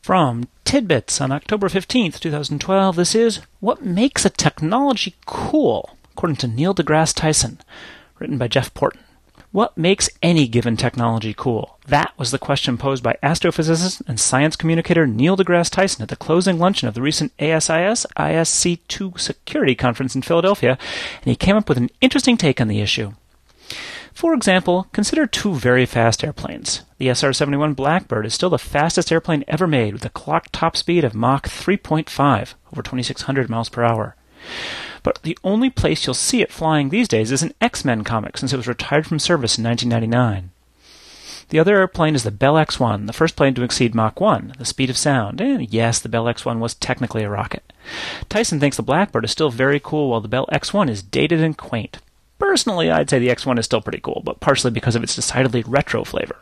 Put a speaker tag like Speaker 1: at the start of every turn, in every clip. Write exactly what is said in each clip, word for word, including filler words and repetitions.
Speaker 1: From Tidbits on October fifteenth, twenty twelve, this is What Makes a Technology Cool, according to Neil deGrasse Tyson, written by Jeff Porton. What makes any given technology cool? That was the question posed by astrophysicist and science communicator Neil deGrasse Tyson at the closing luncheon of the recent A S I S I S C two Security Conference in Philadelphia, and he came up with an interesting take on the issue. For example, consider two very fast airplanes. The S R seventy-one Blackbird is still the fastest airplane ever made, with a clock top speed of Mach three point five, over twenty-six hundred miles per hour. But the only place you'll see it flying these days is an X-Men comic, since it was retired from service in nineteen ninety-nine. The other airplane is the Bell X one, the first plane to exceed Mach one, the speed of sound. And yes, the Bell X one was technically a rocket. Tyson thinks the Blackbird is still very cool, while the Bell X one is dated and quaint. Personally, I'd say the X one is still pretty cool, but partially because of its decidedly retro flavor.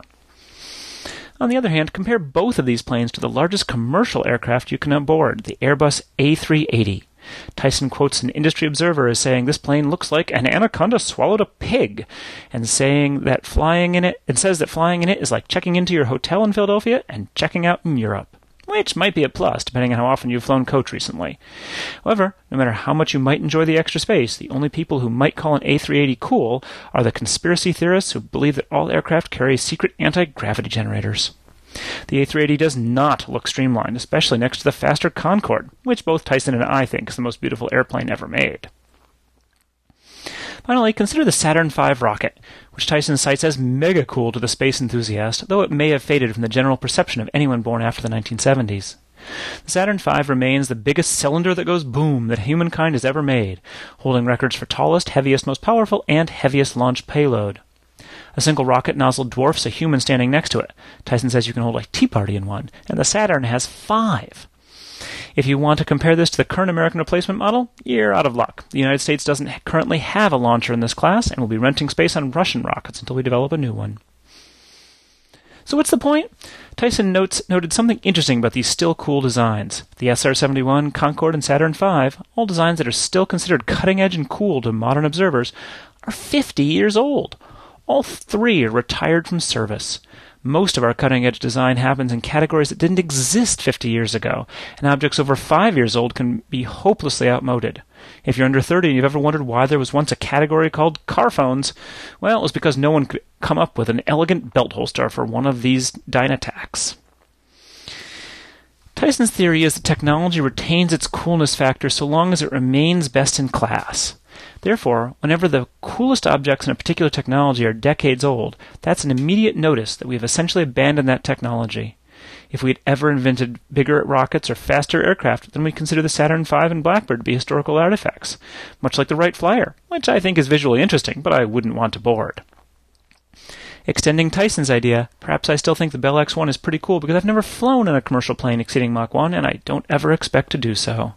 Speaker 1: On the other hand, compare both of these planes to the largest commercial aircraft you can onboard, the Airbus A three eighty. Tyson quotes an industry observer as saying this plane looks like an anaconda swallowed a pig, and saying that flying in it, it says that flying in it is like checking into your hotel in Philadelphia and checking out in Europe, which might be a plus, depending on how often you've flown coach recently. However, no matter how much you might enjoy the extra space, the only people who might call an A three eighty cool are the conspiracy theorists who believe that all aircraft carry secret anti-gravity generators. The A three eighty does not look streamlined, especially next to the faster Concorde, which both Tyson and I think is the most beautiful airplane ever made. Finally, consider the Saturn five rocket, which Tyson cites as mega cool to the space enthusiast, though it may have faded from the general perception of anyone born after the nineteen seventies. The Saturn five remains the biggest cylinder that goes boom that humankind has ever made, holding records for tallest, heaviest, most powerful, and heaviest launch payload. A single rocket nozzle dwarfs a human standing next to it. Tyson says you can hold a tea party in one, and the Saturn has five. If you want to compare this to the current American replacement model, you're out of luck. The United States doesn't currently have a launcher in this class, and will be renting space on Russian rockets until we develop a new one. So what's the point? Tyson notes, noted something interesting about these still cool designs. The S R seventy-one, Concorde, and Saturn five, all designs that are still considered cutting-edge and cool to modern observers, are fifty years old. All three are retired from service. Most of our cutting-edge design happens in categories that didn't exist fifty years ago, and objects over five years old can be hopelessly outmoded. If you're under thirty and you've ever wondered why there was once a category called car phones, well, it was because no one could come up with an elegant belt holster for one of these Dynatacs. Tyson's theory is that technology retains its coolness factor so long as it remains best in class. Therefore, whenever the coolest objects in a particular technology are decades old, that's an immediate notice that we have essentially abandoned that technology. If we had ever invented bigger rockets or faster aircraft, then we'd consider the Saturn five and Blackbird to be historical artifacts, much like the Wright Flyer, which I think is visually interesting, but I wouldn't want to board. Extending Tyson's idea, perhaps I still think the Bell X one is pretty cool because I've never flown in a commercial plane exceeding Mach one, and I don't ever expect to do so.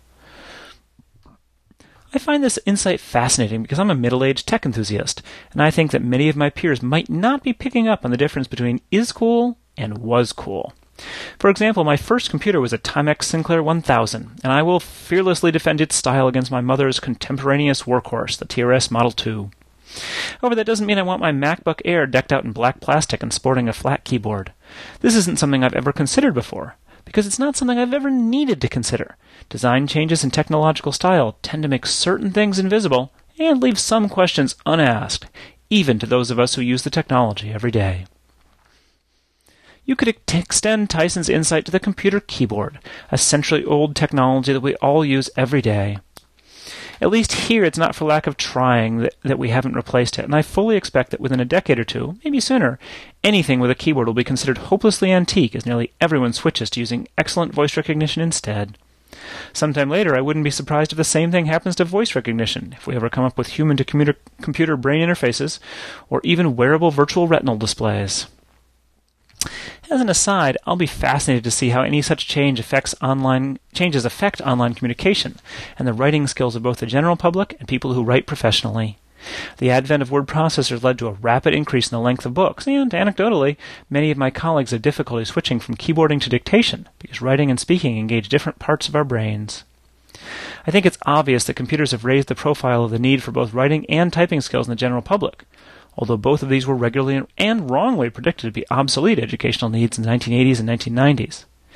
Speaker 1: I find this insight fascinating because I'm a middle-aged tech enthusiast, and I think that many of my peers might not be picking up on the difference between is cool and was cool. For example, my first computer was a Timex Sinclair one thousand, and I will fearlessly defend its style against my mother's contemporaneous workhorse, the T R S Model two. However, that doesn't mean I want my MacBook Air decked out in black plastic and sporting a flat keyboard. This isn't something I've ever considered before, because it's not something I've ever needed to consider. Design changes in technological style tend to make certain things invisible and leave some questions unasked, even to those of us who use the technology every day. You could ex- extend Tyson's insight to the computer keyboard, a century-old technology that we all use every day. At least here it's not for lack of trying that, that we haven't replaced it, and I fully expect that within a decade or two, maybe sooner, anything with a keyboard will be considered hopelessly antique as nearly everyone switches to using excellent voice recognition instead. Sometime later, I wouldn't be surprised if the same thing happens to voice recognition, if we ever come up with human-to-computer brain interfaces, or even wearable virtual retinal displays. As an aside, I'll be fascinated to see how any such change affects online changes affect online communication and the writing skills of both the general public and people who write professionally. The advent of word processors led to a rapid increase in the length of books, and anecdotally, many of my colleagues have difficulty switching from keyboarding to dictation because writing and speaking engage different parts of our brains. I think it's obvious that computers have raised the profile of the need for both writing and typing skills in the general public, although both of these were regularly and wrongly predicted to be obsolete educational needs in the nineteen eighties and nineteen nineties.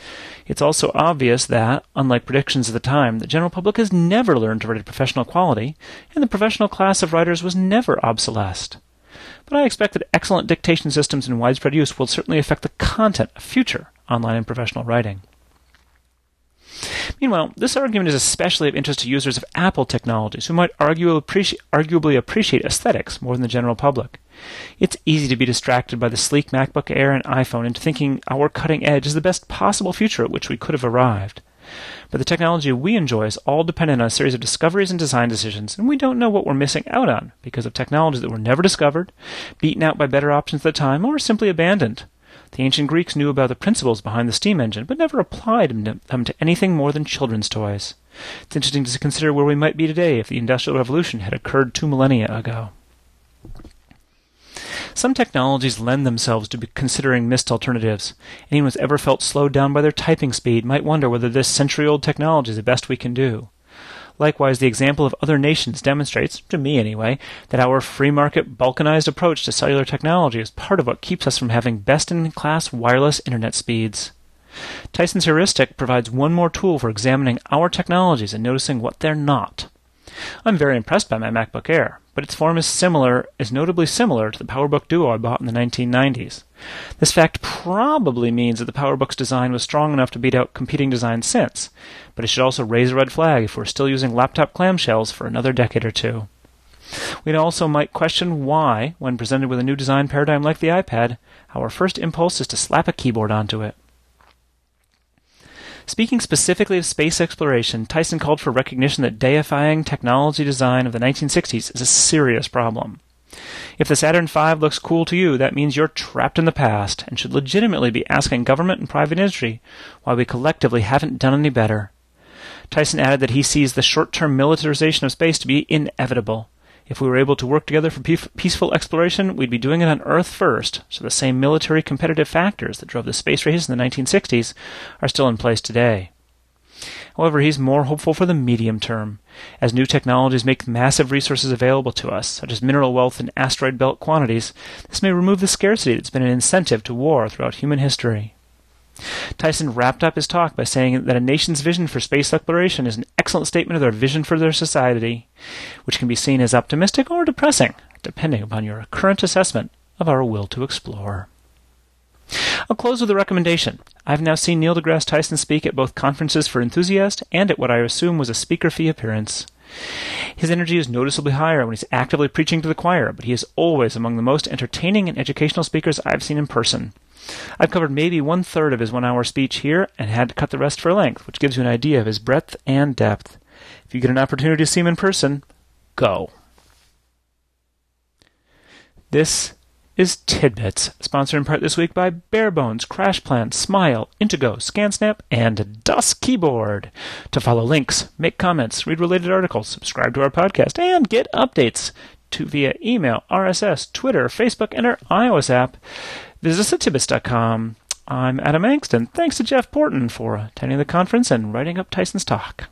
Speaker 1: It's also obvious that, unlike predictions at the time, the general public has never learned to write at professional quality, and the professional class of writers was never obsolesced. But I expect that excellent dictation systems in widespread use will certainly affect the content of future online and professional writing. Meanwhile, this argument is especially of interest to users of Apple technologies who might argue appreci- arguably appreciate aesthetics more than the general public. It's easy to be distracted by the sleek MacBook Air and iPhone into thinking our cutting edge is the best possible future at which we could have arrived. But the technology we enjoy is all dependent on a series of discoveries and design decisions, and we don't know what we're missing out on because of technologies that were never discovered, beaten out by better options at the time, or simply abandoned. The ancient Greeks knew about the principles behind the steam engine, but never applied them to anything more than children's toys. It's interesting to consider where we might be today if the Industrial Revolution had occurred two millennia ago. Some technologies lend themselves to be considering missed alternatives. Anyone who's ever felt slowed down by their typing speed might wonder whether this century-old technology is the best we can do. Likewise, the example of other nations demonstrates, to me anyway, that our free-market, balkanized approach to cellular technology is part of what keeps us from having best-in-class wireless internet speeds. Tyson's heuristic provides one more tool for examining our technologies and noticing what they're not. I'm very impressed by my MacBook Air, but its form is similar, is notably similar to the PowerBook Duo I bought in the nineteen nineties. This fact probably means that the PowerBook's design was strong enough to beat out competing designs since, but it should also raise a red flag if we're still using laptop clamshells for another decade or two. We also might question why, when presented with a new design paradigm like the iPad, our first impulse is to slap a keyboard onto it. Speaking specifically of space exploration, Tyson called for recognition that deifying technology design of the nineteen sixties is a serious problem. If the Saturn five looks cool to you, that means you're trapped in the past and should legitimately be asking government and private industry why we collectively haven't done any better. Tyson added that he sees the short-term militarization of space to be inevitable. If we were able to work together for peaceful exploration, we'd be doing it on Earth first, so the same military competitive factors that drove the space race in the nineteen sixties are still in place today. However, he's more hopeful for the medium term. As new technologies make massive resources available to us, such as mineral wealth in asteroid belt quantities, this may remove the scarcity that's been an incentive to war throughout human history. Tyson wrapped up his talk by saying that a nation's vision for space exploration is an excellent statement of their vision for their society, which can be seen as optimistic or depressing, depending upon your current assessment of our will to explore. I'll close with a recommendation. I've now seen Neil deGrasse Tyson speak at both conferences for enthusiasts and at what I assume was a speaker fee appearance. His energy is noticeably higher when he's actively preaching to the choir, but he is always among the most entertaining and educational speakers I've seen in person. I've covered maybe one-third of his one-hour speech here and had to cut the rest for length, which gives you an idea of his breadth and depth. If you get an opportunity to see him in person, go. This is Tidbits, sponsored in part this week by Barebones, CrashPlan, Smile, Intego, ScanSnap, and DOS Keyboard. To follow links, make comments, read related articles, subscribe to our podcast, and get updates to via email, R S S, Twitter, Facebook, and our iOS app, visit us at tidbits dot com. I'm Adam Angston. Thanks to Jeff Porton for attending the conference and writing up Tyson's talk.